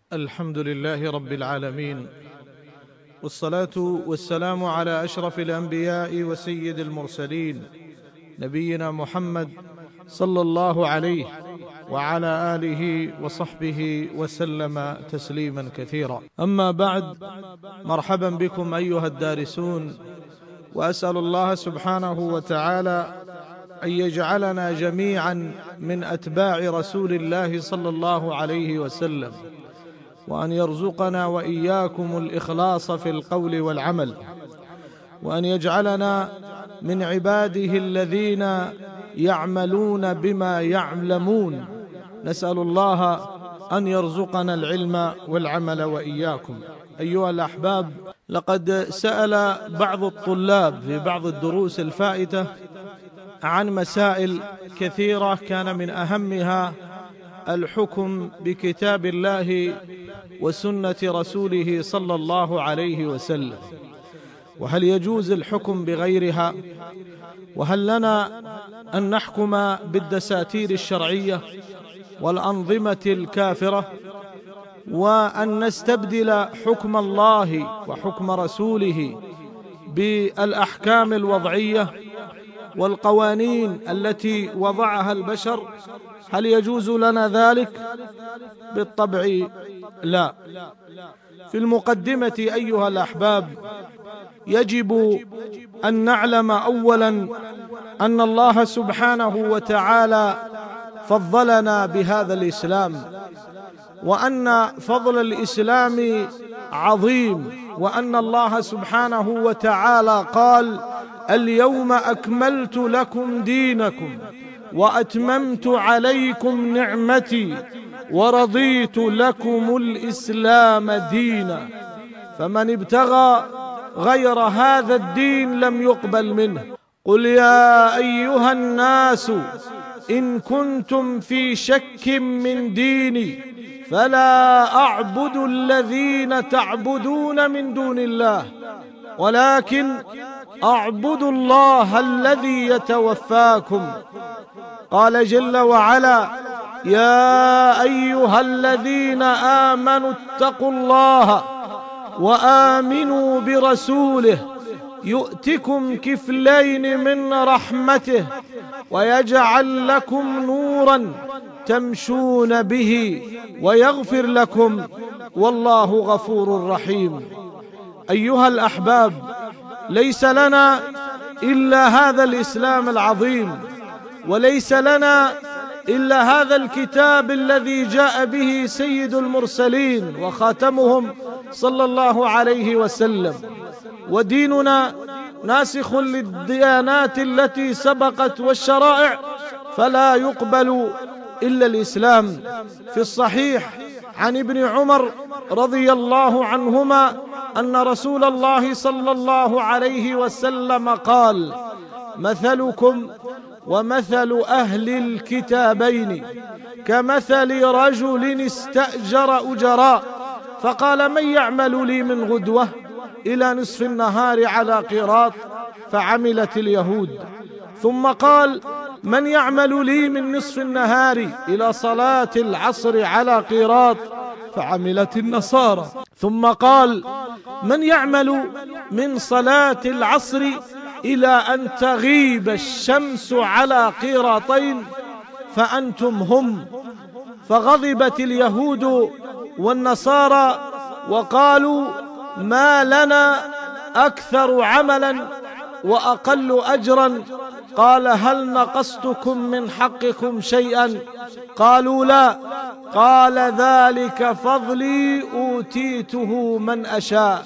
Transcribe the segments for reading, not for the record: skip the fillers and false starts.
الحمد لله رب العالمين، والصلاة والسلام على أشرف الأنبياء وسيد المرسلين نبينا محمد صلى الله عليه وعلى آله وصحبه وسلم تسليما كثيرا. أما بعد، مرحبا بكم أيها الدارسون، وأسأل الله سبحانه وتعالى أن يجعلنا جميعا من أتباع رسول الله صلى الله عليه وسلم، وأن يرزقنا وإياكم الإخلاص في القول والعمل، وأن يجعلنا من عباده الذين يعملون بما يعلمون. نسأل الله أن يرزقنا العلم والعمل وإياكم. أيها الأحباب، لقد سأل بعض الطلاب في بعض الدروس الفائتة عن مسائل كثيرة، كان من أهمها الحكم بكتاب الله وسنة رسوله صلى الله عليه وسلم، وهل يجوز الحكم بغيرها؟ وهل لنا أن نحكم بالدساتير الشرعية والأنظمة الكافرة، وأن نستبدل حكم الله وحكم رسوله بالأحكام الوضعية والقوانين التي وضعها البشر؟ هل يجوز لنا ذلك؟ بالطبع لا. في المقدمة أيها الأحباب، يجب أن نعلم أولا أن الله سبحانه وتعالى فضلنا بهذا الإسلام، وأن فضل الإسلام عظيم، وأن الله سبحانه وتعالى قال: اليوم أكملت لكم دينكم وأتممت عليكم نعمتي ورضيت لكم الإسلام دينا، فمن ابتغى غير هذا الدين لم يقبل منه. قل يا أيها الناس إن كنتم في شك من ديني فلا أعبد الذين تعبدون من دون الله، ولكن أعبد الله الذي يتوفاكم. قال جل وعلا: يا أيها الذين آمنوا اتقوا الله وآمنوا برسوله يؤتكم كفلين من رحمته ويجعل لكم نورا تمشون به ويغفر لكم والله غفور رحيم. أيها الأحباب، ليس لنا إلا هذا الإسلام العظيم، وليس لنا إلا هذا الكتاب الذي جاء به سيد المرسلين وخاتمهم صلى الله عليه وسلم، وديننا ناسخ للديانات التي سبقت والشرائع، فلا يقبل إلا الإسلام. في الصحيح عن ابن عمر رضي الله عنهما أن رسول الله صلى الله عليه وسلم قال: مثلكم ومثل أهل الكتابين كمثل رجل استأجر أجراء فقال: من يعمل لي من غدوة إلى نصف النهار على قيراط؟ فعملت اليهود. ثم قال: من يعمل لي من نصف النهار إلى صلاة العصر على قيراط؟ فعملت النصارى. ثم قال: من يعمل من صلاة العصر إلى أن تغيب الشمس على قيراطين؟ فأنتم هم. فغضبت اليهود والنصارى وقالوا: ما لنا أكثر عملا وأقل أجرا. قال: هل نقصتكم من حقكم شيئا؟ قالوا: لا. قال: ذلك فضلي أوتيته من أشاء.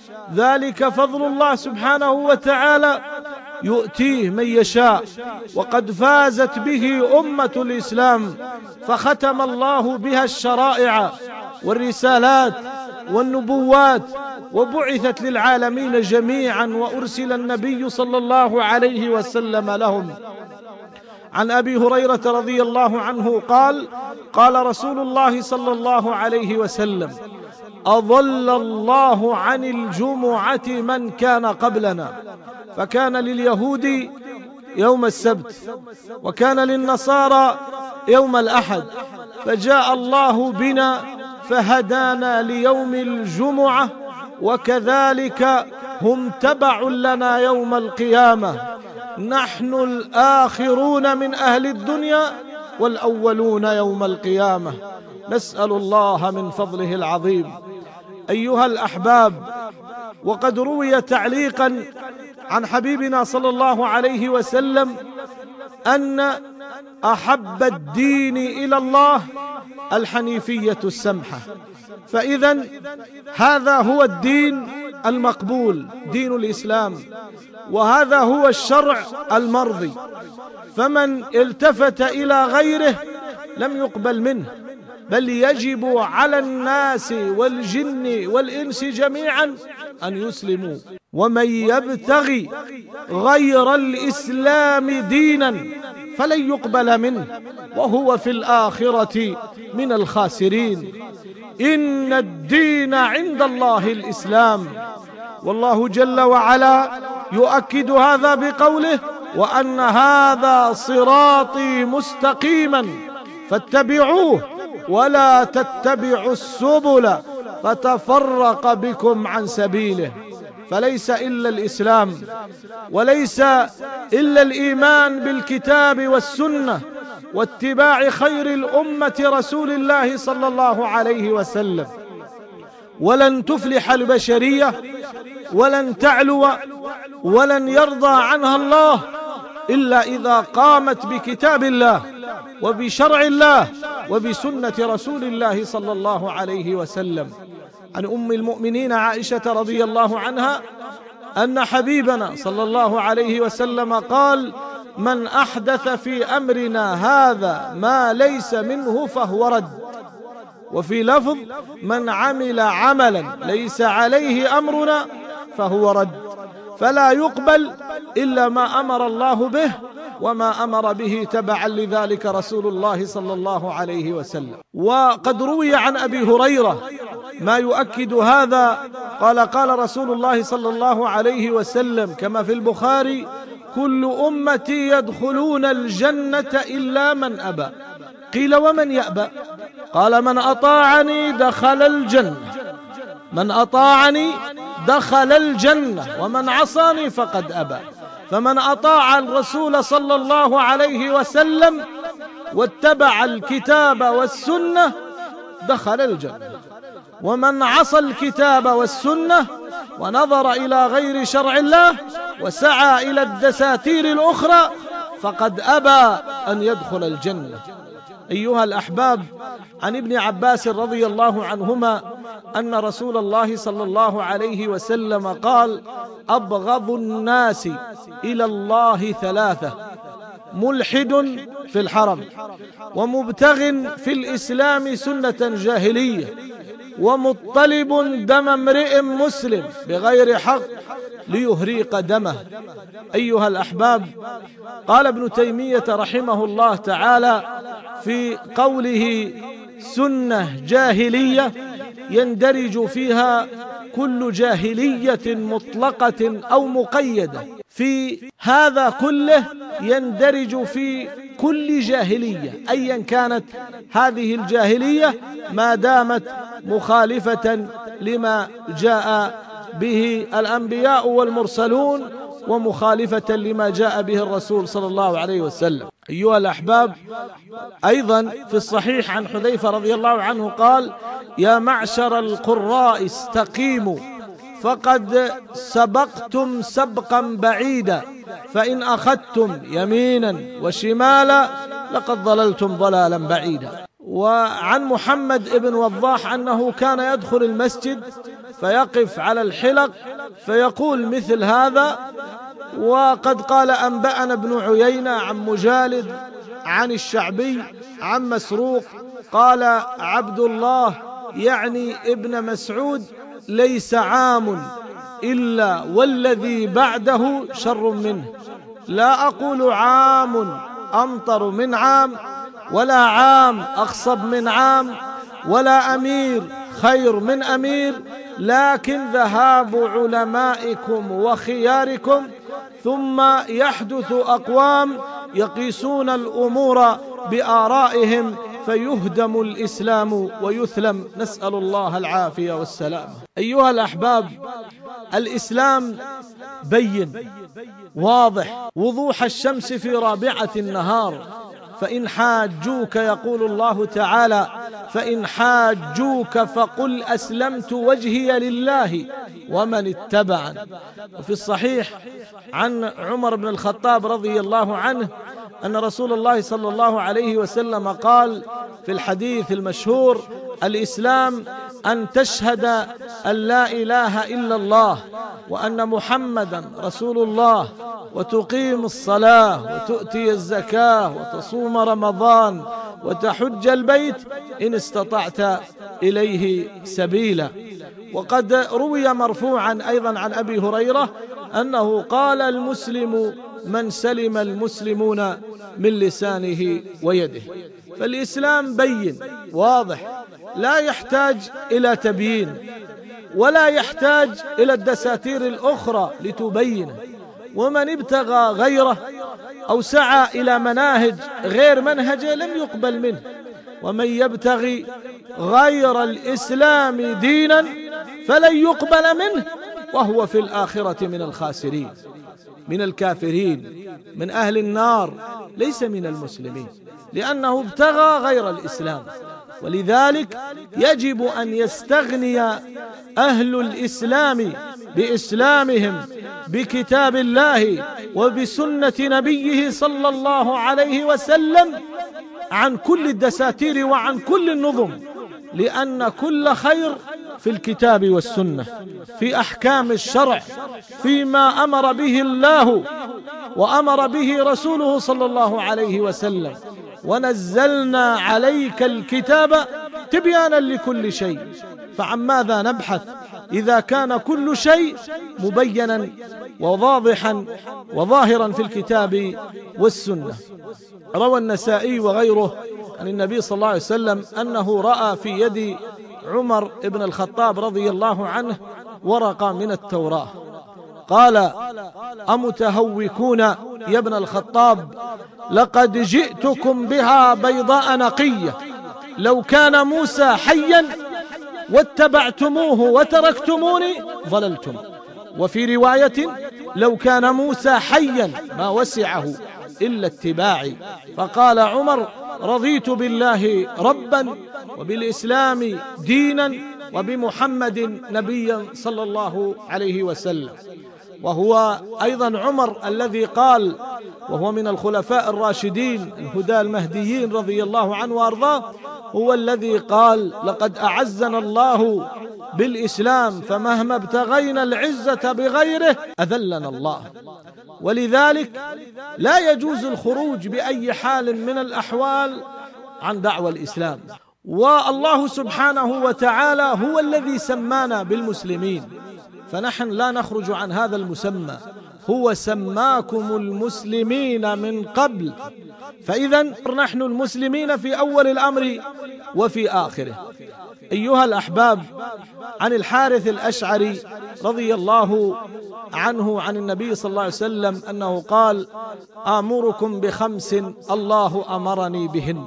ذلك فضل الله سبحانه وتعالى يؤتيه من يشاء، وقد فازت به أمة الإسلام، فختم الله بها الشرائع والرسالات والنبوات، وبعثت للعالمين جميعا، وأرسل النبي صلى الله عليه وسلم لهم. عن أبي هريرة رضي الله عنه قال: قال رسول الله صلى الله عليه وسلم: أضل الله عن الجمعة من كان قبلنا، فكان لليهود يوم السبت، وكان للنصارى يوم الأحد، فجاء الله بنا فهدانا ليوم الجمعة، وكذلك هم تبع لنا يوم القيامة. نحن الآخرون من أهل الدنيا والأولون يوم القيامة. نسأل الله من فضله العظيم. أيها الأحباب، وقد روي تعليقا عن حبيبنا صلى الله عليه وسلم أن أحب الدين إلى الله الحنيفية السمحة. فإذا هذا هو الدين المقبول، دين الإسلام، وهذا هو الشرع المرضي. فمن التفت إلى غيره لم يقبل منه، بل يجب على الناس والجن والإنس جميعا أن يسلموا. ومن يبتغي غير الإسلام دينا فلن يقبل منه وهو في الآخرة من الخاسرين. إن الدين عند الله الإسلام. والله جل وعلا يؤكد هذا بقوله: وأن هذا صراطي مستقيما فاتبعوه ولا تتبعوا السبل فتفرق بكم عن سبيله. فليس إلا الإسلام، وليس إلا الإيمان بالكتاب والسنة واتباع خير الأمة رسول الله صلى الله عليه وسلم. ولن تفلح البشرية ولن تعلو ولن يرضى عنها الله إلا إذا قامت بكتاب الله وبشرع الله وبسنة رسول الله صلى الله عليه وسلم. عن أم المؤمنين عائشة رضي الله عنها أن حبيبنا صلى الله عليه وسلم قال: من أحدث في أمرنا هذا ما ليس منه فهو رد. وفي لفظ: من عمل عملا ليس عليه أمرنا فهو رد. فلا يقبل إلا ما أمر الله به وما أمر به تبعا لذلك رسول الله صلى الله عليه وسلم. وقد روي عن أبي هريرة ما يؤكد هذا. قال رسول الله صلى الله عليه وسلم كما في البخاري: كل أمتي يدخلون الجنة إلا من أبى. قيل: ومن يأبى؟ قال: من أطاعني دخل الجنة، من أطاعني دخل الجنة ومن عصاني فقد أبى. فمن أطاع الرسول صلى الله عليه وسلم واتبع الكتاب والسنة دخل الجنة، ومن عصى الكتاب والسنة ونظر إلى غير شرع الله وسعى إلى الدساتير الأخرى فقد أبى أن يدخل الجنة. أيها الأحباب، عن ابن عباس رضي الله عنهما أن رسول الله صلى الله عليه وسلم قال: أبغض الناس إلى الله ثلاثة: ملحد في الحرم، ومبتغ في الإسلام سنة جاهلية، ومطلب دم امرئ مسلم بغير حق ليهريق دمه. أيها الأحباب، قال ابن تيمية رحمه الله تعالى في قوله: سنة جاهلية يندرج فيها كل جاهلية مطلقة أو مقيدة. في هذا كله يندرج في كل جاهلية أيا كانت هذه الجاهلية ما دامت مخالفة لما جاء به الأنبياء والمرسلون ومخالفة لما جاء به الرسول صلى الله عليه وسلم. أيها الأحباب، أيضا في الصحيح عن حذيفة رضي الله عنه قال: يا معشر القراء استقيموا فقد سبقتم سبقا بعيدا، فإن أخذتم يمينا وشمالا لقد ضللتم ضلالا بعيدا. وعن محمد بن وضاح أنه كان يدخل المسجد فيقف على الحلق فيقول مثل هذا. وقد قال: أنبأنا ابن عيينة عن مجالد عن الشعبي عن مسروق قال عبد الله يعني ابن مسعود: ليس عام إلا والذي بعده شر منه. لا أقول عام أمطر من عام، ولا عام أخصب من عام، ولا أمير خير من أمير، لكن ذهاب علمائكم وخياركم ثم يحدث أقوام يقيسون الأمور بآرائهم فيهدم الإسلام ويثلم، نسأل الله العافية والسلامة. أيها الأحباب، الإسلام بين واضح وضوح الشمس في رابعة النهار. فإن حاجوك، يقول الله تعالى: فإن حاجوك فقل أسلمت وجهي لله ومن اتبعني. وفي الصحيح عن عمر بن الخطاب رضي الله عنه أن رسول الله صلى الله عليه وسلم قال في الحديث المشهور: الإسلام أن تشهد أن لا إله إلا الله وأن محمدا رسول الله، وتقيم الصلاة، وتؤتي الزكاة، وتصوم رمضان، وتحج البيت إن استطعت إليه سبيلا. وقد روي مرفوعا أيضا عن أبي هريرة أنه قال: المسلم من سلم المسلمون من لسانه ويده. فالإسلام بين واضح، لا يحتاج إلى تبيين، ولا يحتاج إلى الدساتير الأخرى لتبينه. ومن ابتغى غيره أو سعى إلى مناهج غير منهجه لم يقبل منه. ومن يبتغي غير الإسلام دينا فلن يقبل منه وهو في الآخرة من الخاسرين، من الكافرين، من أهل النار، ليس من المسلمين، لأنه ابتغى غير الإسلام. ولذلك يجب أن يستغني أهل الإسلام بإسلامهم بكتاب الله وبسنة نبيه صلى الله عليه وسلم عن كل الدساتير وعن كل النظم، لأن كل خير في الكتاب والسنة، في أحكام الشرع، فيما أمر به الله وأمر به رسوله صلى الله عليه وسلم. ونزلنا عليك الكتاب تبيانا لكل شيء، فعن ماذا نبحث إذا كان كل شيء مبينا وواضحا وظاهرا في الكتاب والسنة. روى النسائي وغيره عن النبي صلى الله عليه وسلم أنه رأى في يد عمر بن الخطاب رضي الله عنه ورقة من التوراة، قال: أمتهوكون يا ابن الخطاب؟ لقد جئتكم بها بيضاء نقية، لو كان موسى حيا واتبعتموه وتركتموني ضللتم. وفي رواية: لو كان موسى حيا ما وسعه إلا اتباعي. فقال عمر: رضيت بالله ربا وبالإسلام دينا وبمحمد نبيا صلى الله عليه وسلم. وهو أيضا عمر الذي قال، وهو من الخلفاء الراشدين الهدى المهديين رضي الله عنه وأرضاه، هو الذي قال: لقد أعزنا الله بالإسلام فمهما ابتغينا العزة بغيره أذلنا الله. ولذلك لا يجوز الخروج بأي حال من الأحوال عن دعوى الإسلام. والله سبحانه وتعالى هو الذي سمانا بالمسلمين، فنحن لا نخرج عن هذا المسمى. هو سماكم المسلمين من قبل، فإذا نحن المسلمين في أول الأمر وفي آخره. أيها الأحباب، عن الحارث الأشعري رضي الله عنه عن النبي صلى الله عليه وسلم أنه قال: آمركم بخمس الله أمرني بهن: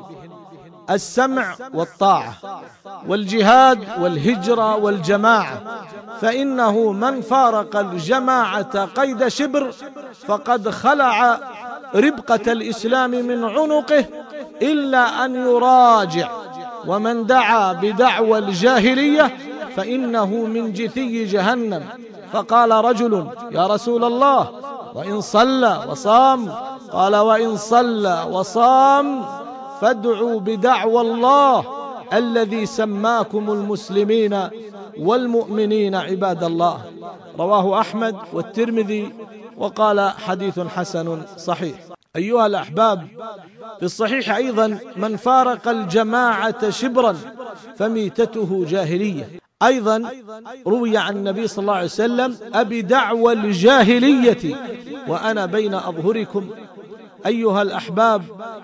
السمع والطاعة، والجهاد، والهجرة، والجماعة، فإنه من فارق الجماعة قيد شبر فقد خلع ربقة الإسلام من عنقه إلا أن يراجع، ومن دعا بدعوى الجاهلية فإنه من جثي جهنم. فقال رجل: يا رسول الله، وإن صلى وصام؟ قال: وإن صلى وصام فادعوا بدعوى الله الذي سماكم المسلمين والمؤمنين عباد الله. رواه أحمد والترمذي وقال حديث حسن صحيح. أيها الأحباب، في الصحيح أيضا: من فارق الجماعة شبرا فميتته جاهلية. أيضا روي عن النبي صلى الله عليه وسلم: أبي دعوى الجاهلية وأنا بين أظهركم. أيها الأحباب،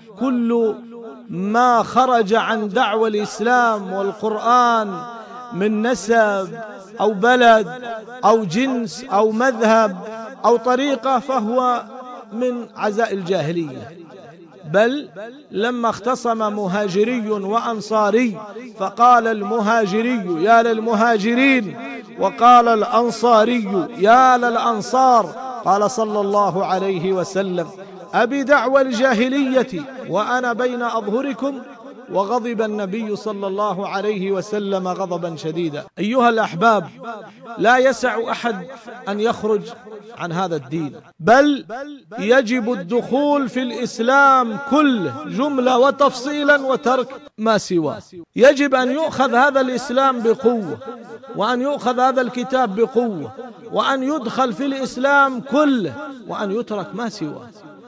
كل ما خرج عن دعوى الإسلام والقرآن من نسب أو بلد أو جنس أو مذهب أو طريقة فهو من عزاء الجاهلية، بل لما اختصم مهاجري وأنصاري فقال المهاجري يا للمهاجرين وقال الأنصاري يا للأنصار، قال صلى الله عليه وسلم: أبي دعوى الجاهلية وأنا بين أظهركم. وغضب النبي صلى الله عليه وسلم غضبا شديدا. أيها الأحباب، لا يسع أحد أن يخرج عن هذا الدين، بل يجب الدخول في الإسلام كله جملة وتفصيلا وترك ما سواه. يجب أن يؤخذ هذا الإسلام بقوة، وأن يؤخذ هذا الكتاب بقوة، وأن يدخل في الإسلام كله، وأن يترك ما سواه.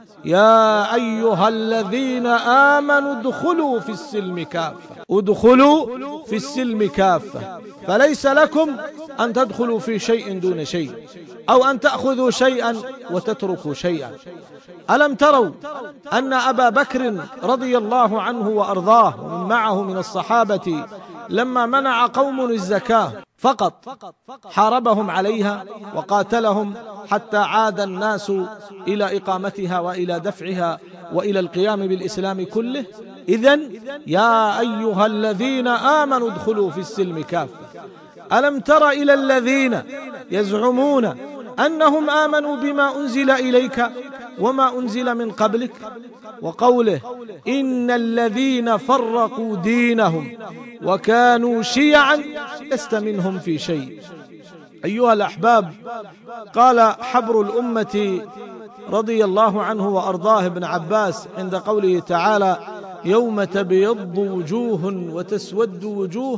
يا أيها الذين آمنوا ادخلوا في السلم كافة، ادخلوا في السلم كافة، فليس لكم أن تدخلوا في شيء دون شيء، أو أن تأخذوا شيئا وتتركوا شيئا. ألم تروا أن أبا بكر رضي الله عنه وأرضاه ومن معه من الصحابة لما منع قوم الزكاة فقط حاربهم عليها وقاتلهم حتى عاد الناس إلى إقامتها وإلى دفعها وإلى القيام بالإسلام كله؟ إذن يا أيها الذين آمنوا ادخلوا في السلم كافة. ألم تر إلى الذين يزعمون أنهم آمنوا بما أنزل إليك وما أنزل من قبلك، وقوله: إن الذين فرقوا دينهم وكانوا شيعا لست منهم في شيء. أيها الأحباب، قال حبر الأمة رضي الله عنه وأرضاه ابن عباس عند قوله تعالى: يوم تبيض وجوه وتسود وجوه،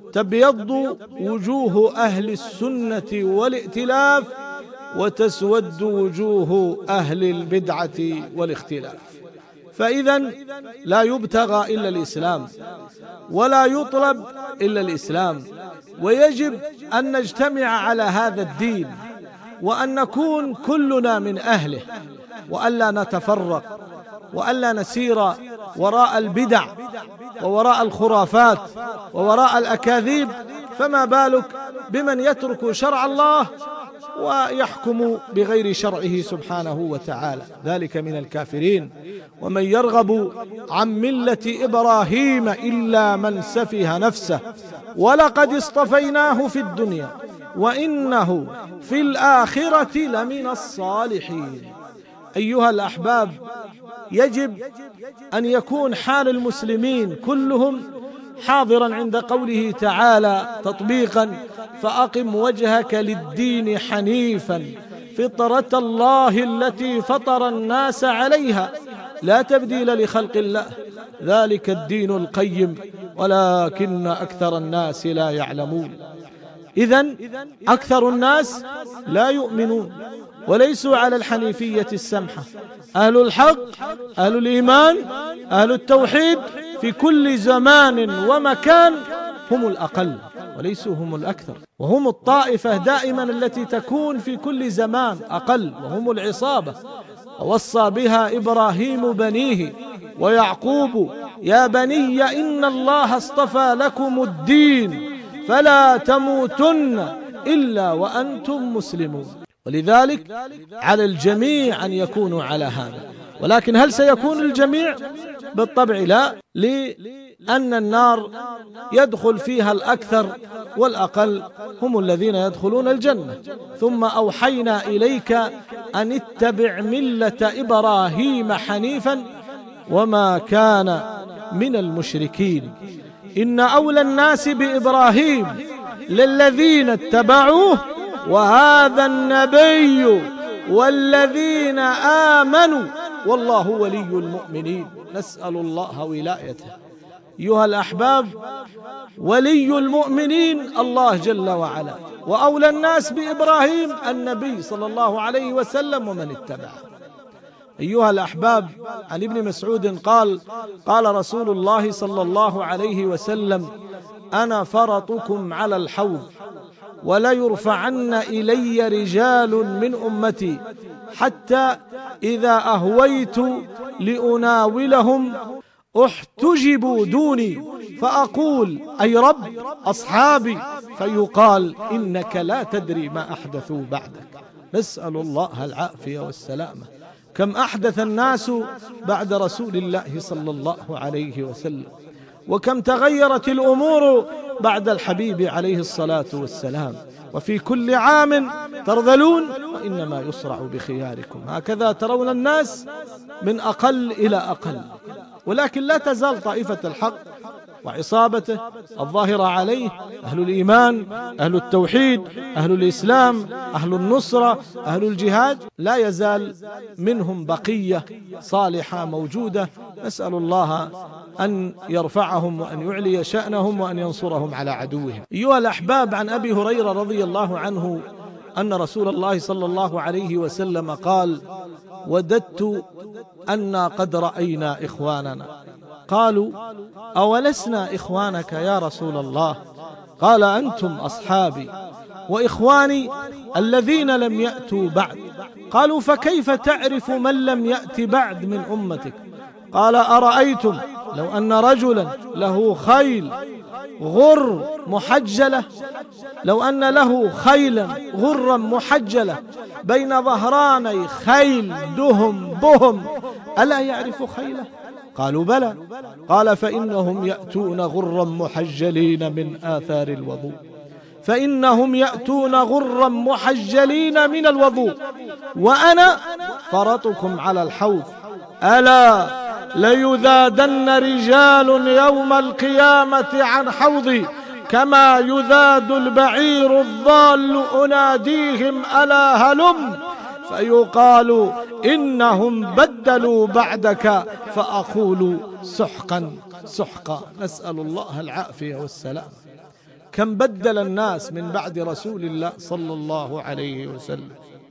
تبيض وجوه أهل السنة والائتلاف، وتسود وجوه أهل البدعة والاختلاف. فإذا لا يبتغى إلا الإسلام، ولا يطلب إلا الإسلام، ويجب أن نجتمع على هذا الدين، وأن نكون كلنا من أهله، وألا نتفرق، وألا نسير وراء البدع ووراء الخرافات ووراء الأكاذيب. فما بالك بمن يترك شرع الله ويحكم بغير شرعه سبحانه وتعالى؟ ذلك من الكافرين. ومن يرغب عن ملة إبراهيم إلا من سفه نفسه ولقد اصطفيناه في الدنيا وإنه في الآخرة لمن الصالحين. أيها الأحباب، يجب أن يكون حال المسلمين كلهم حاضرا عند قوله تعالى تطبيقا: فأقم وجهك للدين حنيفا فطرة الله التي فطر الناس عليها لا تبديل لخلق الله ذلك الدين القيم ولكن أكثر الناس لا يعلمون. إذن أكثر الناس لا يؤمنون وليسوا على الحنيفية السمحة. أهل الحق، أهل الإيمان، أهل التوحيد في كل زمان ومكان هم الأقل وليسوا هم الأكثر، وهم الطائفة دائما التي تكون في كل زمان أقل، وهم العصابة. ووصى بها إبراهيم بنيه ويعقوب: يا بني إن الله اصطفى لكم الدين فلا تموتن إلا وأنتم مسلمون. ولذلك على الجميع أن يكونوا على هذا. ولكن هل سيكون الجميع؟ بالطبع لا، لأن النار يدخل فيها الأكثر، والأقل هم الذين يدخلون الجنة. ثم أوحينا إليك أن اتبع ملة إبراهيم حنيفا وما كان من المشركين. إن أولى الناس بإبراهيم للذين اتبعوه وهذا النبي والذين آمنوا والله ولي المؤمنين. نسأل الله ولايته. أيها الأحباب، ولي المؤمنين الله جل وعلا، وأولى الناس بإبراهيم النبي صلى الله عليه وسلم ومن اتبعه. أيها الأحباب، عن ابن مسعود قال: قال رسول الله صلى الله عليه وسلم: أنا فرطكم على الحوض وليرفعن إلي رجال من أمتي حتى إذا أهويت لأناولهم احتجبوا دوني فأقول: أي رب أصحابي، فيقال: إنك لا تدري ما أحدثوا بعدك. نسأل الله العافية والسلامة. كم أحدث الناس بعد رسول الله صلى الله عليه وسلم، وكم تغيرت الأمور بعد الحبيب عليه الصلاة والسلام. وفي كل عام ترذلون وإنما يصرع بخياركم. هكذا ترون الناس من أقل إلى أقل، ولكن لا تزال طائفة الحق وعصابته الظاهرة عليه، أهل الإيمان، أهل التوحيد، أهل الإسلام، أهل النصرة، أهل الجهاد، لا يزال منهم بقية صالحة موجودة. نسأل الله أن يرفعهم وأن يعلي شأنهم وأن ينصرهم على عدوهم. أيها الأحباب، عن أبي هريرة رضي الله عنه أن رسول الله صلى الله عليه وسلم قال: وددت أنا قد رأينا إخواننا. قالوا: أولسنا إخوانك يا رسول الله؟ قال: أنتم أصحابي وإخواني الذين لم يأتوا بعد. قالوا: فكيف تعرف من لم يأت بعد من أمتك؟ قال: أرأيتم لو أن رجلا له خيل غر محجلة، لو أن له خيلا غرا محجلة بين ظهراني خيل دهم بهم، ألا يعرف خيله؟ قالوا: بلى. قال: فإنهم يأتون غرا محجلين من آثار الوضوء، فإنهم يأتون غرا محجلين من الوضوء، وأنا فرطكم على الحوض. ألا ليذادن رجال يوم القيامة عن حوضي كما يذاد البعير الضال، أناديهم ألا هلم، فيقال إنهم بدلوا بعدك، فأقول سحقا سحقا. نسأل الله العافية والسلام. كم بدل الناس من بعد رسول الله صلى الله عليه وسلم،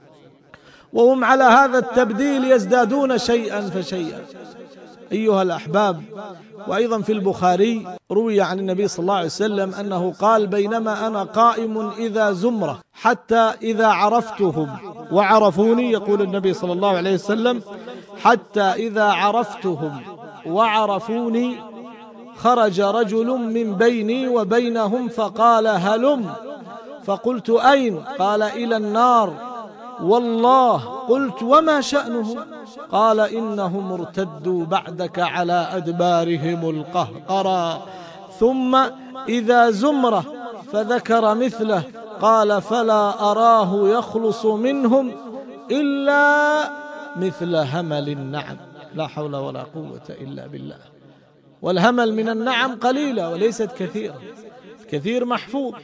وهم على هذا التبديل يزدادون شيئا فشيئا. أيها الأحباب، وأيضا في البخاري روي عن النبي صلى الله عليه وسلم أنه قال: بينما أنا قائم إذا زمرة حتى إذا عرفتهم وعرفوني، يقول النبي صلى الله عليه وسلم: حتى إذا عرفتهم وعرفوني خرج رجل من بيني وبينهم فقال: هلم. فقلت: أين؟ قال: إلى النار. والله. قلت: وما شأنه؟ قال: إنهم ارتدوا بعدك على أدبارهم القهقرى. ثم إذا زمرة فذكر مثله، قال: فلا أراه يخلص منهم إلا مثل همل النعم. لا حول ولا قوة إلا بالله. والهمل من النعم قليلة وليست كثيرة، الكثير محفوظ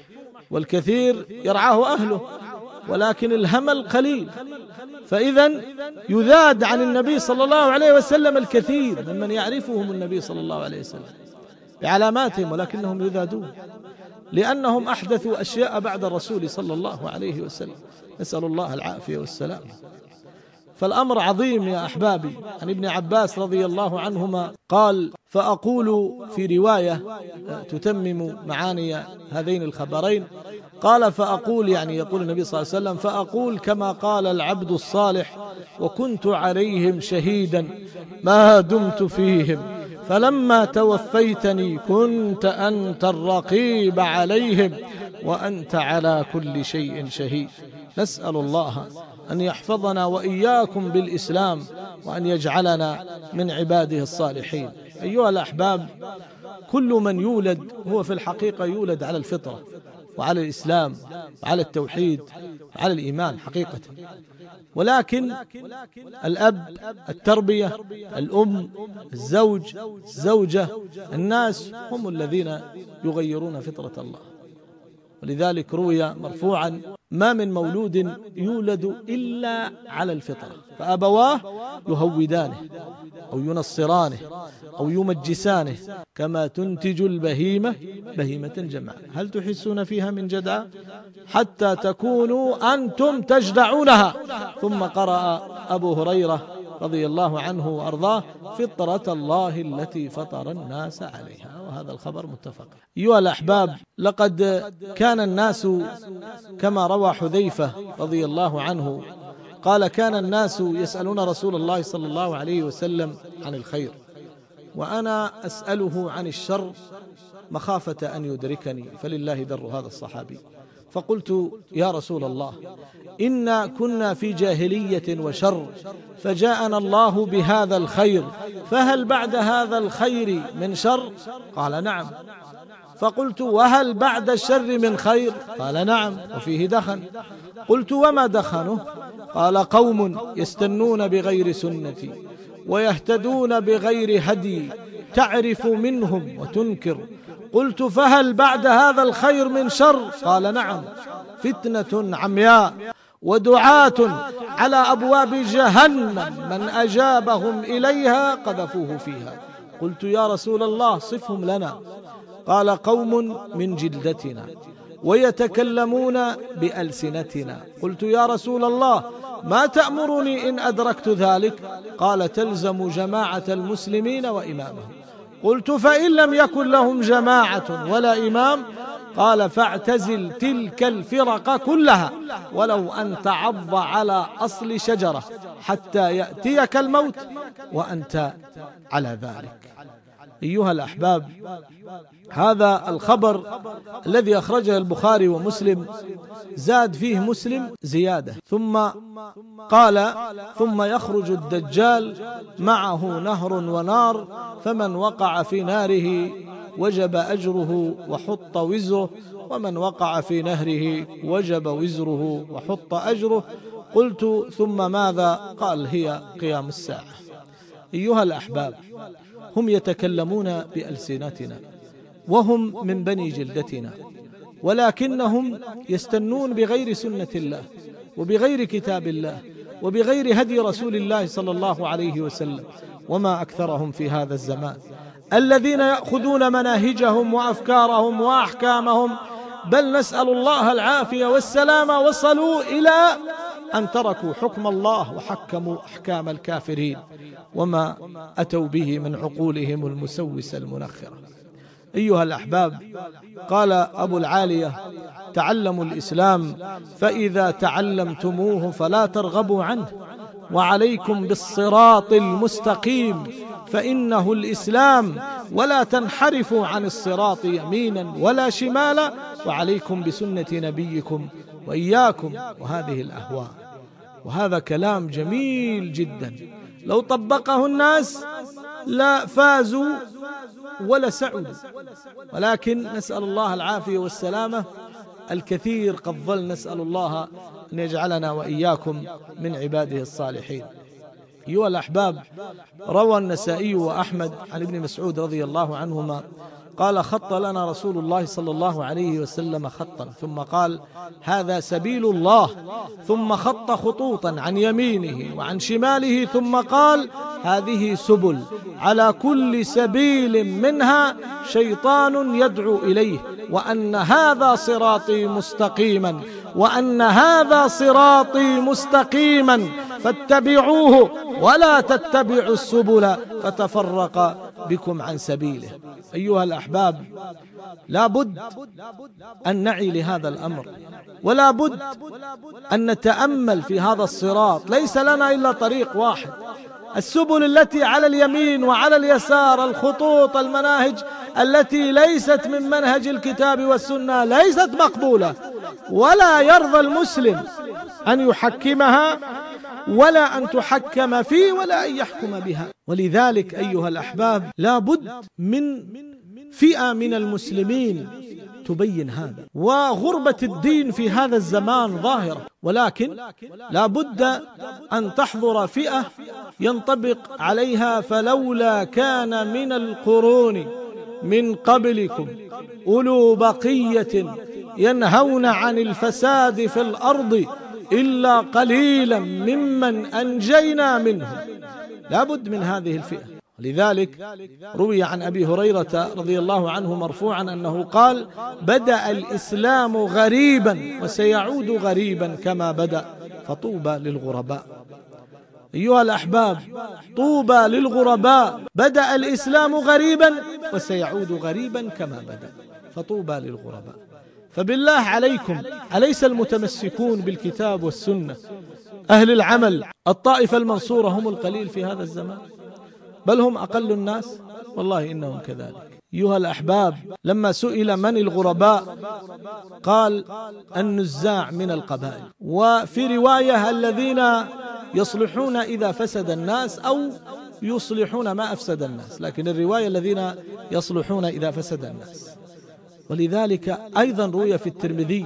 والكثير يرعاه أهله، ولكن الهمل قليل. فإذا يذاد عن النبي صلى الله عليه وسلم الكثير ممن يعرفهم النبي صلى الله عليه وسلم بعلاماتهم، ولكنهم يذادون لأنهم أحدثوا أشياء بعد الرسول صلى الله عليه وسلم. نسأل الله العافية والسلام. فالأمر عظيم يا أحبابي. عن ابن عباس رضي الله عنهما قال: فأقول في رواية تتمم معاني هذين الخبرين، قال: فأقول، يعني يقول النبي صلى الله عليه وسلم، فأقول كما قال العبد الصالح: وكنت عليهم شهيدا ما دمت فيهم، فلما توفيتني كنت أنت الرقيب عليهم وأنت على كل شيء شهيد. نسأل الله أن يحفظنا وإياكم بالإسلام وأن يجعلنا من عباده الصالحين. أيها الأحباب، كل من يولد هو في الحقيقة يولد على الفطرة وعلى الإسلام وعلى التوحيد وعلى الإيمان حقيقة، ولكن الأب، التربية، الأم، الزوج، الزوجة، الناس هم الذين يغيرون فطرة الله. ولذلك روي مرفوعا: ما من مولود يولد إلا على الفطرة، فأبواه يهودانه أو ينصرانه أو يمجسانه كما تنتج البهيمة بهيمة جمعاء، هل تحسون فيها من جدعى حتى تكونوا أنتم تجدعونها. ثم قرأ أبو هريرة رضي الله عنه وأرضاه: فطرة الله التي فطر الناس عليها. وهذا الخبر متفق. أيها الأحباب، لقد كان الناس كما روى حذيفة رضي الله عنه قال: كان الناس يسألون رسول الله صلى الله عليه وسلم عن الخير، وأنا أسأله عن الشر مخافة أن يدركني، فلله در هذا الصحابي. فقلت يا رسول الله إنا كنا في جاهلية وشر فجاءنا الله بهذا الخير، فهل بعد هذا الخير من شر؟ قال نعم. فقلت وهل بعد الشر من خير؟ قال نعم وفيه دخن. قلت وما دخنه؟ قال قوم يستنون بغير سنتي ويهتدون بغير هدي تعرف منهم وتنكر. قلت فهل بعد هذا الخير من شر؟ قال نعم، فتنة عمياء ودعاة على أبواب جهنم من أجابهم إليها قذفوه فيها. قلت يا رسول الله صفهم لنا. قال قوم من جلدتنا ويتكلمون بألسنتنا. قلت يا رسول الله ما تأمرني إن أدركت ذلك؟ قال تلزم جماعة المسلمين وإمامهم. قلت فإن لم يكن لهم جماعة ولا إمام؟ قال فاعتزل تلك الفرق كلها ولو أن تعض على أصل شجرة حتى يأتيك الموت وأنت على ذلك. أيها الأحباب، هذا الخبر الذي أخرجه البخاري ومسلم زاد فيه مسلم زيادة، ثم قال ثم يخرج الدجال معه نهر ونار فمن وقع في ناره وجب أجره وحط وزره ومن وقع في نهره وجب وزره وحط أجره. قلت ثم ماذا؟ قال هي قيام الساعة. أيها الأحباب، هم يتكلمون بألسنتنا وهم من بني جلدتنا، ولكنهم يستنون بغير سنة الله وبغير كتاب الله وبغير هدي رسول الله صلى الله عليه وسلم. وما أكثرهم في هذا الزمان الذين يأخذون مناهجهم وأفكارهم وأحكامهم، بل نسأل الله العافية والسلامة، وصلوا إلى أن تركوا حكم الله وحكموا أحكام الكافرين وما أتوا به من عقولهم المسوسة المنخرة. أيها الأحباب، قال أبو العالية تعلموا الإسلام فإذا تعلمتموه فلا ترغبوا عنه، وعليكم بالصراط المستقيم فإنه الإسلام، ولا تنحرفوا عن الصراط يمينا ولا شمالا، وعليكم بسنة نبيكم وإياكم وهذه الأهواء. وهذا كلام جميل جدا، لو طبقه الناس لا فازوا ولا سعدوا، ولكن نسأل الله العافية والسلامة. الكثير قد ظل نسأل الله أن يجعلنا وإياكم من عباده الصالحين. أيها الأحباب، روى النسائي وأحمد عن ابن مسعود رضي الله عنهما قال خط لنا رسول الله صلى الله عليه وسلم خطا ثم قال هذا سبيل الله، ثم خط خطوطا عن يمينه وعن شماله ثم قال هذه سبل على كل سبيل منها شيطان يدعو إليه، وأن هذا صراطي مستقيما، وأن هذا صراطي مستقيما فاتبعوه ولا تتبعوا السبل فتفرق بكم عن سبيله. أيها الأحباب، لا بد أن نعي لهذا الأمر، ولا بد أن نتأمل في هذا الصراط. ليس لنا إلا طريق واحد، السبل التي على اليمين وعلى اليسار، الخطوط، المناهج التي ليست من منهج الكتاب والسنة ليست مقبولة، ولا يرضى المسلم أن يحكمها ولا أن تحكم فيه ولا أن يحكم بها. ولذلك أيها الأحباب، لا بد من فئة من المسلمين تبين هذا. وغربة الدين في هذا الزمان ظاهرة، ولكن لا بد أن تحضر فئة ينطبق عليها فلولا كان من القرون من قبلكم أولو بقية ينهون عن الفساد في الأرض إلا قليلا ممن أنجينا منهم. لا بد من هذه الفئة. لذلك روي عن أبي هريرة رضي الله عنه مرفوعا أنه قال بدأ الإسلام غريبا وسيعود غريبا كما بدأ فطوبى للغرباء. أيها الأحباب، طوبى للغرباء، بدأ الإسلام غريبا وسيعود غريبا كما بدأ فطوبى للغرباء. فبالله عليكم، أليس المتمسكون بالكتاب والسنة أهل العمل الطائفة المنصورة هم القليل في هذا الزمان؟ بل هم أقل الناس، والله إنهم كذلك. أيها الأحباب، لما سئل من الغرباء قال النزاع من القبائل، وفي رواية الذين يصلحون إذا فسد الناس أو يصلحون ما أفسد الناس، لكن الرواية الذين يصلحون إذا فسد الناس. ولذلك أيضا روي في الترمذي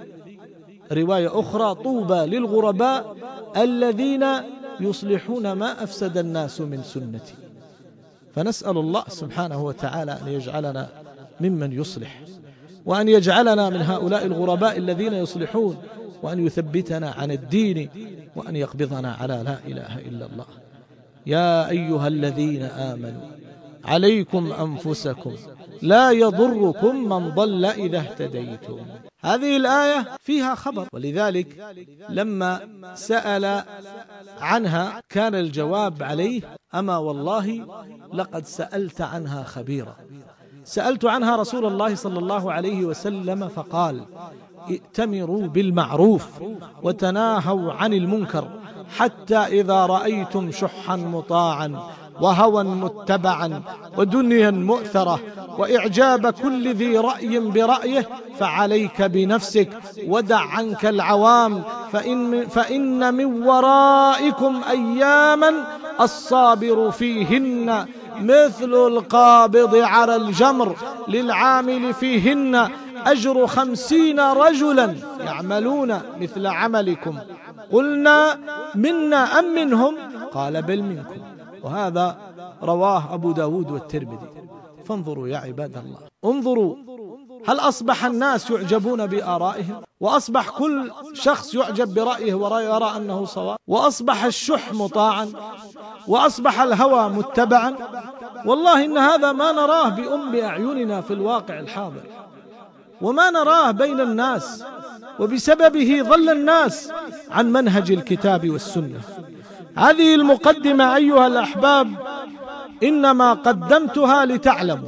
رواية أخرى: طوبى للغرباء الذين يصلحون ما أفسد الناس من سنتي. فنسأل الله سبحانه وتعالى أن يجعلنا ممن يصلح، وأن يجعلنا من هؤلاء الغرباء الذين يصلحون، وأن يثبتنا عن الدين، وأن يقبضنا على لا إله إلا الله. يا أيها الذين آمنوا عليكم أنفسكم لا يضركم من ضل إذا اهتديتم. هذه الآية فيها خبر، ولذلك لما سأل عنها كان الجواب عليه: أما والله لقد سألت عنها خبيرا. سألت عنها رسول الله صلى الله عليه وسلم فقال: ائتمروا بالمعروف وتناهوا عن المنكر، حتى إذا رأيتم شحا مطاعا وهوى متبعا ودنيا مؤثرة وإعجاب كل ذي رأي برأيه فعليك بنفسك ودع عنك العوام، فإن من ورائكم أياما الصابر فيهن مثل القابض على الجمر للعامل فيهن أجر 50 رجلا يعملون مثل عملكم. قلنا: منا أم منهم؟ قال: بل منكم. وهذا رواه أبو داود والترمذي. فانظروا يا عباد الله، انظروا، هل أصبح الناس يعجبون بآرائهم؟ وأصبح كل شخص يعجب برأيه ويرى أنه صواب؟ وأصبح الشح مطاعا؟ وأصبح الهوى متبعا؟ والله إن هذا ما نراه بأم أعيننا في الواقع الحاضر، وما نراه بين الناس، وبسببه ضل الناس عن منهج الكتاب والسنة. هذه المقدمة أيها الأحباب إنما قدمتها لتعلموا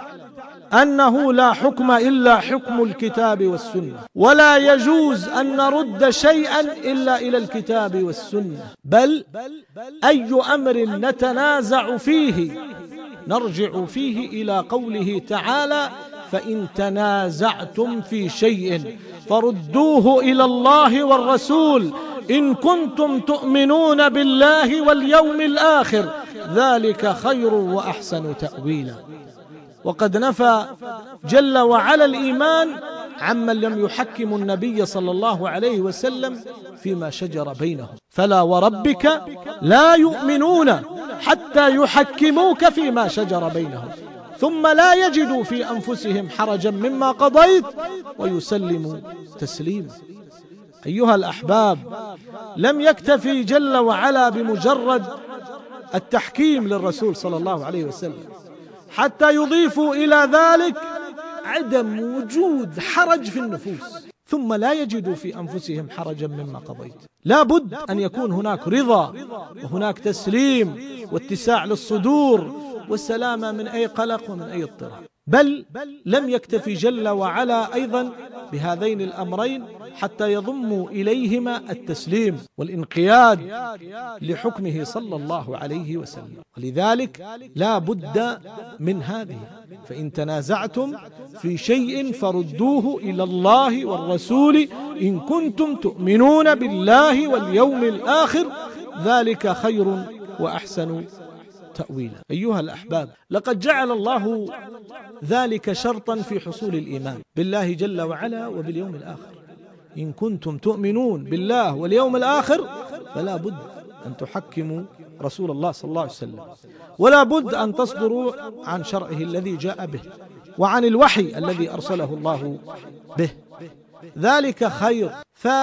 أنه لا حكم إلا حكم الكتاب والسنة، ولا يجوز أن نرد شيئا إلا إلى الكتاب والسنة، بل أي أمر نتنازع فيه نرجع فيه إلى قوله تعالى: فإن تنازعتم في شيء فردوه إلى الله والرسول إن كنتم تؤمنون بالله واليوم الآخر ذلك خير وأحسن تأويلا. وقد نفى جل وعلا الإيمان عمن لم يحكم النبي صلى الله عليه وسلم فيما شجر بينهم: فلا وربك لا يؤمنون حتى يحكموك فيما شجر بينهم ثم لا يجدوا في أنفسهم حرجا مما قضيت ويسلموا تسليما. أيها الأحباب، لم يكتفي جل وعلا بمجرد التحكيم للرسول صلى الله عليه وسلم، حتى يضيفوا إلى ذلك عدم وجود حرج في النفوس، ثم لا يجدوا في أنفسهم حرجا مما قضيت. لا بد أن يكون هناك رضا وهناك تسليم واتساع للصدور والسلامة من أي قلق ومن أي اضطراب. بل لم يكتفي جل وعلا أيضا بهذين الأمرين حتى يضموا إليهما التسليم والانقياد لحكمه صلى الله عليه وسلم. ولذلك لا بد من هذه: فإن تنازعتم في شيء فردوه إلى الله والرسول إن كنتم تؤمنون بالله واليوم الآخر ذلك خير وأحسن تأويلا. أيها الأحباب، لقد جعل الله ذلك شرطا في حصول الإيمان بالله جل وعلا وباليوم الآخر. إن كنتم تؤمنون بالله واليوم الآخر فلا بد أن تحكموا رسول الله صلى الله عليه وسلم، ولا بد أن تصدروا عن شرعه الذي جاء به وعن الوحي الذي أرسله الله به. ذلك خير.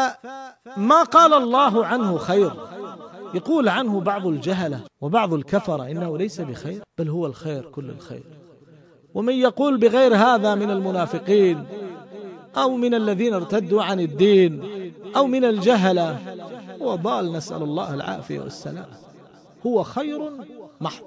فما قال الله عنه خير يقول عنه بعض الجهلة وبعض الكفرة إنه ليس بخير، بل هو الخير كل الخير. ومن يقول بغير هذا من المنافقين أو من الذين ارتدوا عن الدين أو من الجهلة هو ضال، نسأل الله العافية والسلام. هو خير محض.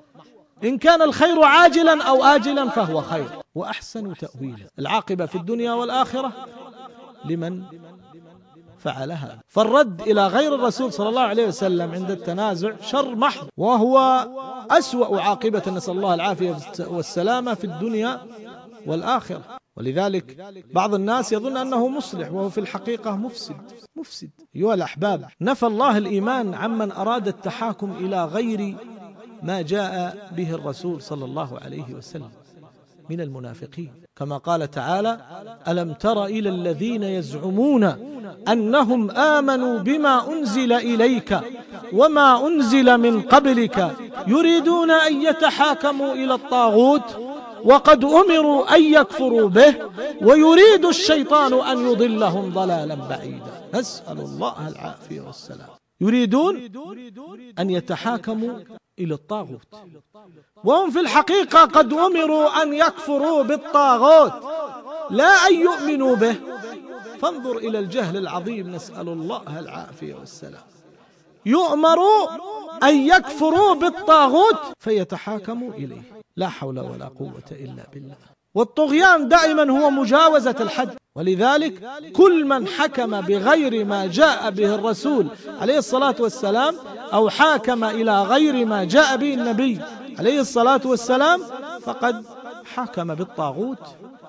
إن كان الخير عاجلا أو آجلا فهو خير وأحسن تأويلا. العاقبة في الدنيا والآخرة لمن فعلها. فالرد إلى غير الرسول صلى الله عليه وسلم عند التنازع شر محض، وهو أسوأ عاقبة، نسأل الله العافية والسلامة في الدنيا والآخرة. ولذلك بعض الناس يظن أنه مصلح وهو في الحقيقة مفسد. أيها الأحباب، نفى الله الإيمان عمن أراد التحاكم إلى غير ما جاء به الرسول صلى الله عليه وسلم من المنافقين، كما قال تعالى: ألم تر إلى الذين يزعمون أنهم آمنوا بما أنزل إليك وما أنزل من قبلك يريدون أن يتحاكموا إلى الطاغوت وقد أمروا أن يكفروا به ويريد الشيطان أن يضلهم ضلالا بعيدا. نسأل الله العافية والسلام. يريدون أن يتحاكموا إلى الطاغوت وهم في الحقيقة قد أمروا أن يكفروا بالطاغوت لا أن يؤمنوا به. فانظر إلى الجهل العظيم، نسأل الله العافية والسلام. يؤمروا أن يكفروا بالطاغوت فيتحاكموا إليه. لا حول ولا قوة إلا بالله. والطغيان دائما هو مجاوزة الحد، ولذلك كل من حكم بغير ما جاء به الرسول عليه الصلاة والسلام أو حاكم إلى غير ما جاء به النبي عليه الصلاة والسلام فقد حكم بالطاغوت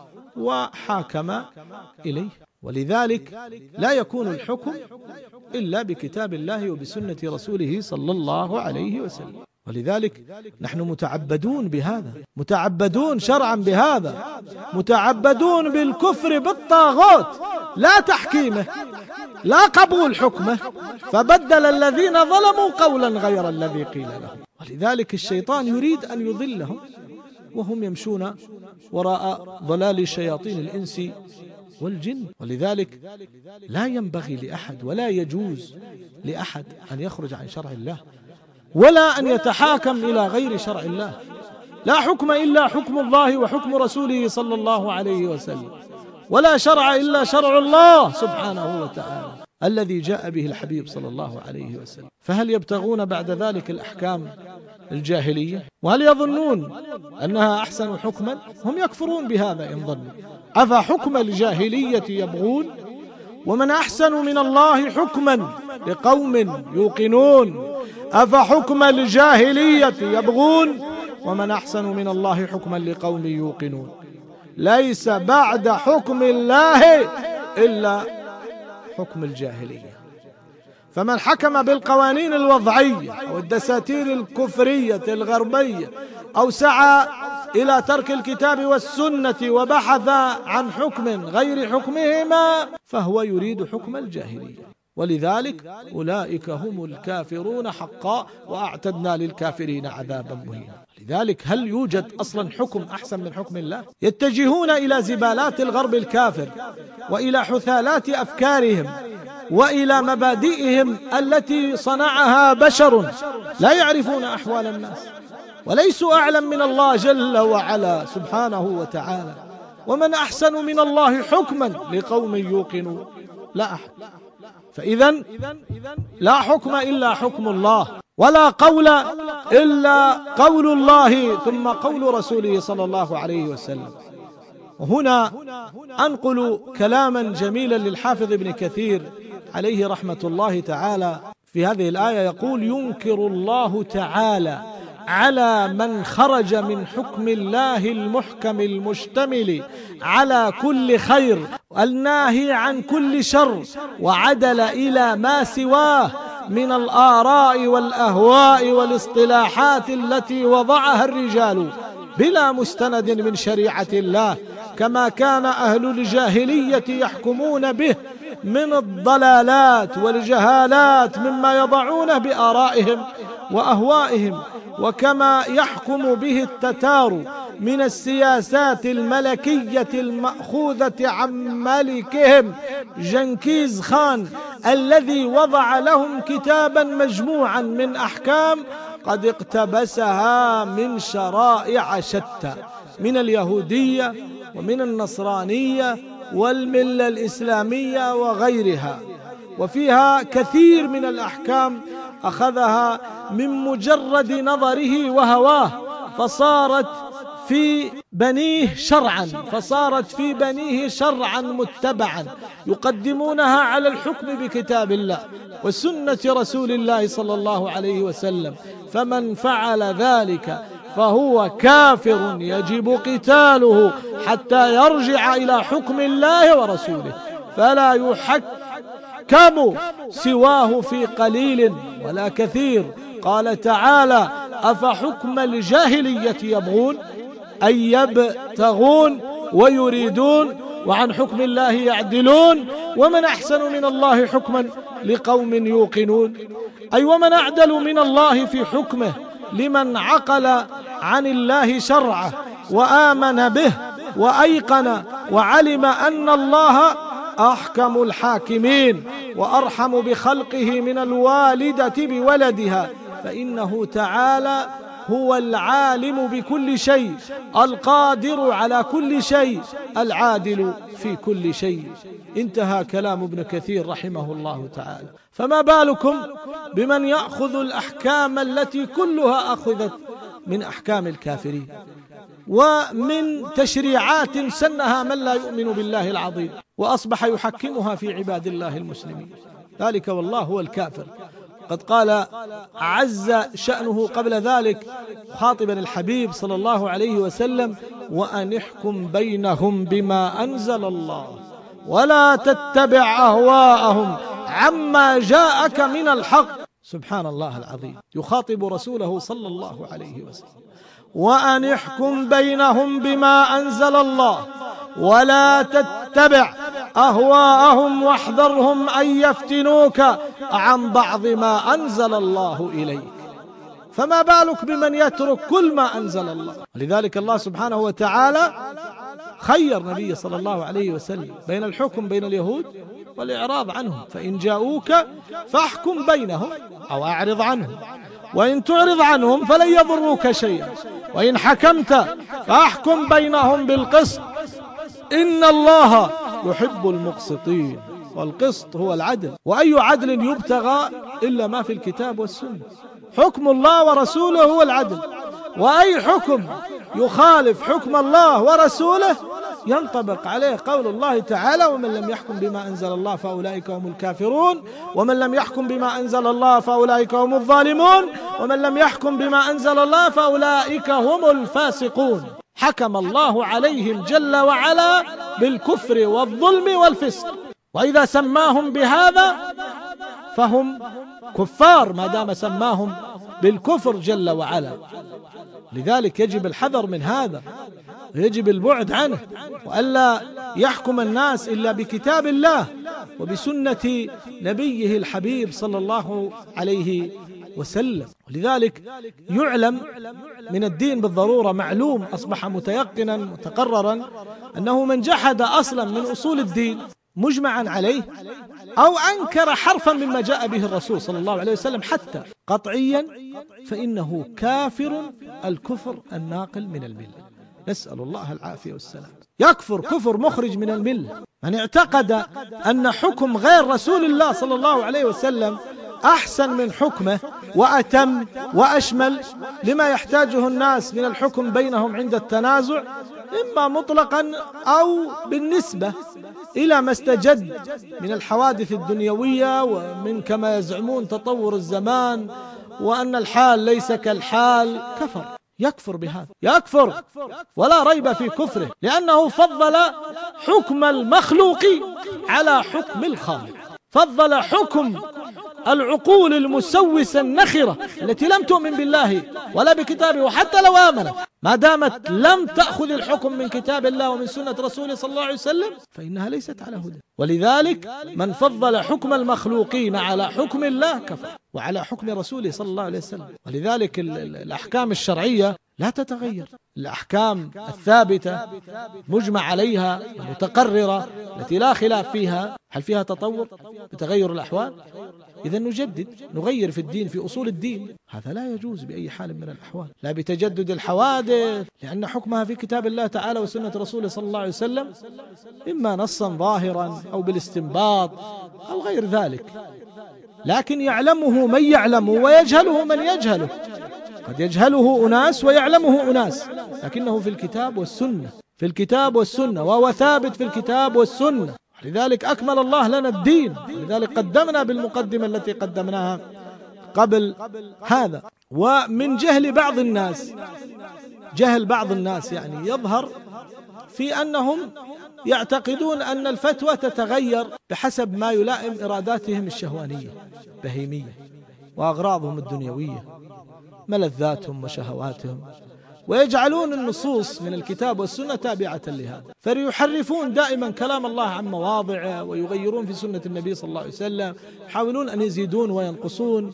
وحاكم إليه. ولذلك لا يكون الحكم إلا بكتاب الله وبسنة رسوله صلى الله عليه وسلم. ولذلك نحن متعبدون بهذا، متعبدون شرعا بهذا، متعبدون بالكفر بالطاغوت، لا تحكيمه لا قبول حكمه، فبدل الذين ظلموا قولا غير الذي قيل لهم. ولذلك الشيطان يريد أن يضلهم وهم يمشون وراء ضلال شياطين الإنس والجن. ولذلك لا ينبغي لأحد ولا يجوز لأحد أن يخرج عن شرع الله ولا أن يتحاكم إلى غير شرع الله. لا حكم إلا حكم الله وحكم رسوله صلى الله عليه وسلم، ولا شرع إلا شرع الله سبحانه وتعالى الذي جاء به الحبيب صلى الله عليه وسلم. فهل يبتغون بعد ذلك الأحكام الجاهلية؟ وهل يظنون أنها أحسن حكما؟ هم يكفرون بهذا إن ظنوا. أفحكم الجاهلية يبغون ومن أحسن من الله حكما لقوم يوقنون. أفحكم الجاهلية يبغون ومن أحسن من الله حكما لقوم يوقنون. ليس بعد حكم الله إلا حكم الجاهلية. فمن حكم بالقوانين الوضعية أو الدساتير الكفرية الغربية أو سعى إلى ترك الكتاب والسنة وبحث عن حكم غير حكمهما فهو يريد حكم الجاهلية. ولذلك أولئك هم الكافرون حقا وأعتدنا للكافرين عذابا مهينا. لذلك هل يوجد أصلا حكم أحسن من حكم الله؟ يتجهون إلى زبالات الغرب الكافر وإلى حثالات أفكارهم وإلى مبادئهم التي صنعها بشر لا يعرفون أحوال الناس وليسوا أعلم من الله جل وعلا سبحانه وتعالى. ومن أحسن من الله حكما لقوم يوقنون؟ لا أحد. فإذن لا حكم إلا حكم الله، ولا قول إلا قول الله ثم قول رسوله صلى الله عليه وسلم. وهنا أنقل كلاما جميلا للحافظ ابن كثير عليه رحمة الله تعالى في هذه الآية، يقول: ينكر الله تعالى على من خرج من حكم الله المحكم المشتمل على كل خير الناهي عن كل شر وعدل إلى ما سواه من الآراء والأهواء والاصطلاحات التي وضعها الرجال بلا مستند من شريعة الله، كما كان أهل الجاهلية يحكمون به من الضلالات والجهالات مما يضعونه بآرائهم وأهوائهم، وكما يحكم به التتار من السياسات الملكية المأخوذة عن ملكهم جنكيز خان الذي وضع لهم كتابا مجموعا من أحكام قد اقتبسها من شرائع شتى من اليهودية ومن النصرانية والملة الإسلامية وغيرها، وفيها كثير من الأحكام أخذها من مجرد نظره وهواه، فصارت في بنيه شرعا، فصارت في بنيه شرعا متبعا يقدمونها على الحكم بكتاب الله وسنة رسول الله صلى الله عليه وسلم، فمن فعل ذلك فهو كافر يجب قتاله حتى يرجع إلى حكم الله ورسوله، فلا يحكم سواه في قليل ولا كثير. قال تعالى: أفحكم الجاهلية يبغون، أي يبتغون ويريدون، وعن حكم الله يعدلون، ومن أحسن من الله حكما لقوم يوقنون. أي ومن أعدل من الله في حكمه لمن عقل عن الله شرعه وآمن به وأيقن وعلم أن الله أحكم الحاكمين وأرحم بخلقه من الوالدة بولدها، فإنه تعالى هو العالم بكل شيء، القادر على كل شيء، العادل في كل شيء. انتهى كلام ابن كثير رحمه الله تعالى. فما بالكم بمن يأخذ الأحكام التي كلها أخذت من أحكام الكافرين ومن تشريعات سنها من لا يؤمن بالله العظيم، وأصبح يحكمها في عباد الله المسلمين. ذلك والله هو الكافر. قد قال عز شأنه قبل ذلك خاطبا الحبيب صلى الله عليه وسلم: وأن احكم بينهم بما أنزل الله ولا تتبع أهواءهم عما جاءك من الحق. سبحان الله العظيم، يخاطب رسوله صلى الله عليه وسلم: وأن احكم بينهم بما أنزل الله ولا تتبع أهواءهم واحذرهم أن يفتنوك عن بعض ما أنزل الله إليك. فما بالك بمن يترك كل ما أنزل الله. ولذلك الله سبحانه وتعالى خير نبيه صلى الله عليه وسلم بين الحكم بين اليهود والإعراض عنهم: فإن جاءوك فاحكم بينهم أو أعرض عنهم، وإن تعرض عنهم فلن يضروك شيئا، وإن حكمت فاحكم بينهم بالقسط إن الله يحب المقسطين. والقسط هو العدل، وأي عدل يبتغى إلا ما في الكتاب والسنة. حكم الله ورسوله هو العدل، وأي حكم يخالف حكم الله ورسوله ينطبق عليه قول الله تعالى: ومن لم يحكم بما أنزل الله فأولئك هم الكافرون، ومن لم يحكم بما أنزل الله فأولئك هم الظالمون، ومن لم يحكم بما أنزل الله فأولئك هم الفاسقون. حكم الله عليهم جل وعلا بالكفر والظلم والفسق، وإذا سماهم بهذا فهم كفار ما دام سماهم بالكفر جل وعلا. لذلك يجب الحذر من هذا، ويجب البعد عنه، وألا يحكم الناس إلا بكتاب الله وبسنة نبيه الحبيب صلى الله عليه وسلم. ولذلك يعلم من الدين بالضرورة، معلوم أصبح متيقنا متقررا، أنه من جحد أصلا من أصول الدين مجمعا عليه أو أنكر حرفا مما جاء به الرسول صلى الله عليه وسلم حتى قطعيا، فإنه كافر الكفر الناقل من الملة. نسأل الله العافية والسلام. يكفر كفر مخرج من الملة من اعتقد أن حكم غير رسول الله صلى الله عليه وسلم أحسن من حكمه وأتم وأشمل لما يحتاجه الناس من الحكم بينهم عند التنازع، إما مطلقا أو بالنسبة إلى ما استجد من الحوادث الدنيوية ومن كما يزعمون تطور الزمان وأن الحال ليس كالحال. كفر، يكفر بهذا، يكفر ولا ريب في كفره، لأنه فضل حكم المخلوق على حكم الخالق، فضل حكم العقول المسوسة النخرة التي لم تؤمن بالله ولا بكتابه، وحتى لو آمنت ما دامت لم تأخذ الحكم من كتاب الله ومن سنة رسوله صلى الله عليه وسلم فإنها ليست على هدى. ولذلك من فضل حكم المخلوقين على حكم الله كفر، وعلى حكم رسوله صلى الله عليه وسلم. ولذلك الأحكام الشرعية لا تتغير، الأحكام الثابتة مجمع عليها المتقررة التي لا خلاف فيها، هل فيها تطور بتغير الأحوال؟ إذا نجدد، نغير في الدين، في أصول الدين، هذا لا يجوز بأي حال من الأحوال، لا بتجدد الحوادث، لأن حكمها في كتاب الله تعالى وسنة رسوله صلى الله عليه وسلم، إما نصا ظاهرا أو بالاستنباط أو غير ذلك، لكن يعلمه من يعلمه ويجهله من يجهله. قد يجهله أناس ويعلمه أناس، لكنه في الكتاب والسنة، في الكتاب والسنة، وهو ثابت في الكتاب والسنة. لذلك أكمل الله لنا الدين، ولذلك قدمنا بالمقدمة التي قدمناها قبل هذا. ومن جهل بعض الناس، جهل بعض الناس يعني يظهر في أنهم يعتقدون أن الفتوى تتغير بحسب ما يلائم إراداتهم الشهوانية بهيمية وأغراضهم الدنيوية، ملذاتهم وشهواتهم، ويجعلون النصوص من الكتاب والسنة تابعة لهذا، فيحرفون دائما كلام الله عن مواضعه ويغيرون في سنة النبي صلى الله عليه وسلم، يحاولون أن يزيدون وينقصون.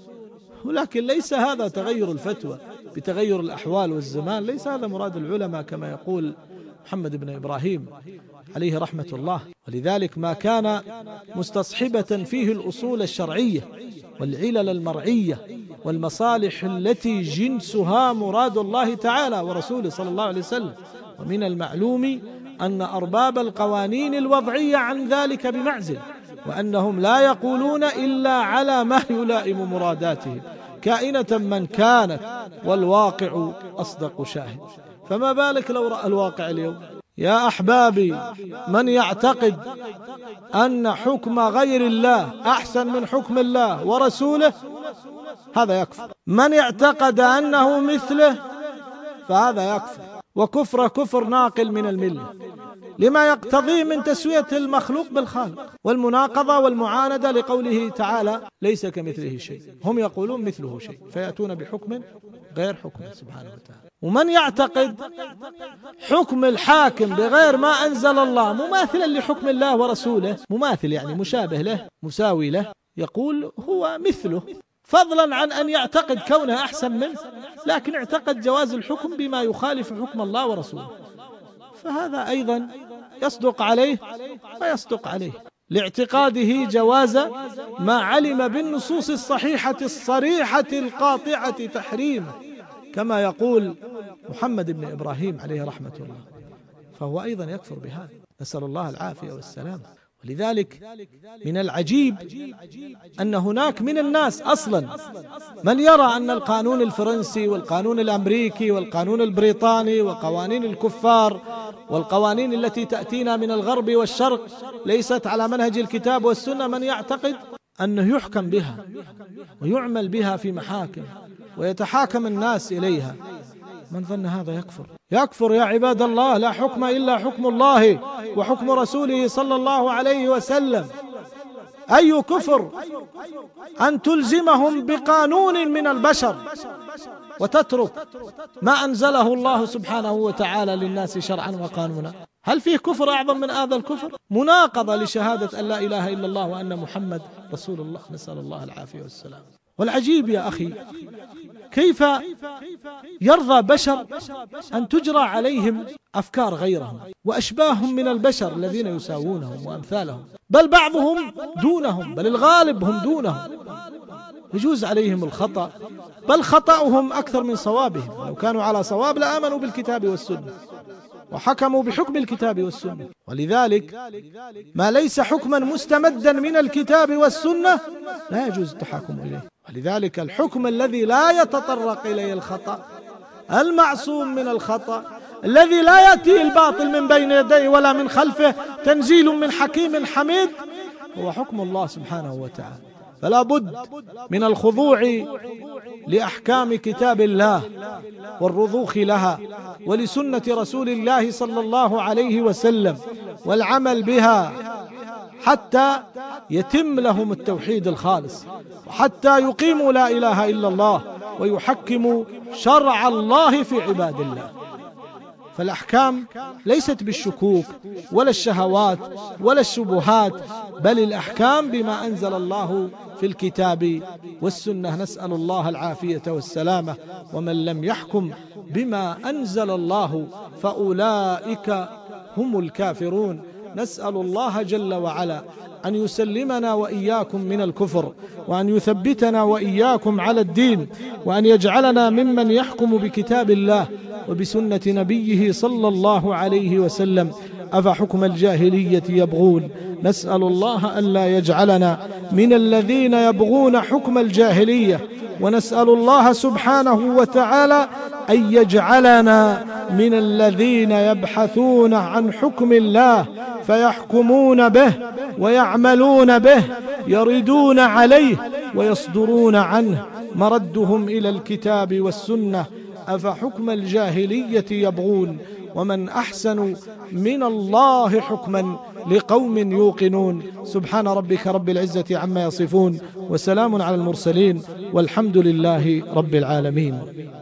ولكن ليس هذا تغير الفتوى بتغير الأحوال والزمان، ليس هذا مراد العلماء كما يقول محمد بن إبراهيم عليه رحمة الله. ولذلك ما كان مستصحبة فيه الأصول الشرعية والعلل المرعية والمصالح التي جنسها مراد الله تعالى ورسوله صلى الله عليه وسلم. ومن المعلوم أن أرباب القوانين الوضعية عن ذلك بمعزل، وأنهم لا يقولون إلا على ما يلائم مراداتهم كائنة من كانت، والواقع أصدق شاهد. فما بالك لو رأى الواقع اليوم؟ يا أحبابي، من يعتقد أن حكم غير الله أحسن من حكم الله ورسوله هذا يكفر، من اعتقد أنه مثله فهذا يكفر، وكفر كفر ناقل من الملة لما يقتضيه من تسوية المخلوق بالخالق والمناقضة والمعاندة لقوله تعالى ليس كمثله شيء، هم يقولون مثله شيء فيأتون بحكم غير حكمه سبحانه وتعالى. ومن يعتقد حكم الحاكم بغير ما أنزل الله مماثلا لحكم الله ورسوله، مماثل يعني مشابه له مساوي له، يقول هو مثله، فضلا عن أن يعتقد كونه أحسن منه، لكن اعتقد جواز الحكم بما يخالف حكم الله ورسوله، فهذا أيضا يصدق عليه ويصدق عليه لاعتقاده جواز ما علم بالنصوص الصحيحة الصريحة القاطعة تحريمه، كما يقول محمد بن إبراهيم عليه رحمة الله، فهو أيضا يكفر بهذا، نسأل الله العافية والسلام. ولذلك من العجيب أن هناك من الناس أصلا من يرى أن القانون الفرنسي والقانون الأمريكي والقانون البريطاني وقوانين الكفار والقوانين التي تأتينا من الغرب والشرق ليست على منهج الكتاب والسنة، من يعتقد أنه يحكم بها ويعمل بها في محاكم ويتحاكم الناس إليها. من ظن هذا يكفر، يكفر يا عباد الله. لا حكم إلا حكم الله وحكم رسوله صلى الله عليه وسلم. أي كفر أن تلزمهم بقانون من البشر وتترك ما أنزله الله سبحانه وتعالى للناس شرعا وقانونا. هل فيه كفر أعظم من هذا الكفر؟ مناقضة لشهادة أن لا إله إلا الله وأن محمد رسول الله، نسأل الله العافية والسلام. والعجيب يا أخي كيف يرضى بشر أن تجرى عليهم أفكار غيرهم وأشباههم من البشر الذين يساوونهم وأمثالهم، بل بعضهم دونهم، بل الغالب هم دونهم، يجوز عليهم الخطأ، بل خطأهم أكثر من صوابهم، لو كانوا على صواب لآمنوا بالكتاب والسنة وحكموا بحكم الكتاب والسنة. ولذلك ما ليس حكما مستمدا من الكتاب والسنة لا يجوز التحاكم إليه. ولذلك الحكم الذي لا يتطرق إليه الخطأ، المعصوم من الخطأ، الذي لا يأتي الباطل من بين يديه ولا من خلفه، تنزيل من حكيم حميد، هو حكم الله سبحانه وتعالى. فلا بد من الخضوع لأحكام كتاب الله والرضوخ لها ولسنة رسول الله صلى الله عليه وسلم والعمل بها حتى يتم لهم التوحيد الخالص، وحتى يقيموا لا إله إلا الله ويحكموا شرع الله في عباد الله. فالأحكام ليست بالشكوك ولا الشهوات ولا الشبهات، بل الأحكام بما أنزل الله في الكتاب والسنة، نسأل الله العافية والسلامة. ومن لم يحكم بما أنزل الله فأولئك هم الكافرون. نسأل الله جل وعلا أن يسلمنا وإياكم من الكفر، وأن يثبتنا وإياكم على الدين، وأن يجعلنا ممن يحكم بكتاب الله وبسنة نبيه صلى الله عليه وسلم. أفحكم الجاهلية يبغون. نسأل الله ألا يجعلنا من الذين يبغون حكم الجاهلية، ونسأل الله سبحانه وتعالى أن يجعلنا من الذين يبحثون عن حكم الله فيحكمون به ويعملون به، يردون عليه ويصدرون عنه، مردهم إلى الكتاب والسنة. أفحكم الجاهلية يبغون ومن أحسن من الله حكما لقوم يوقنون. سبحان ربك رب العزة عما يصفون، وسلام على المرسلين، والحمد لله رب العالمين.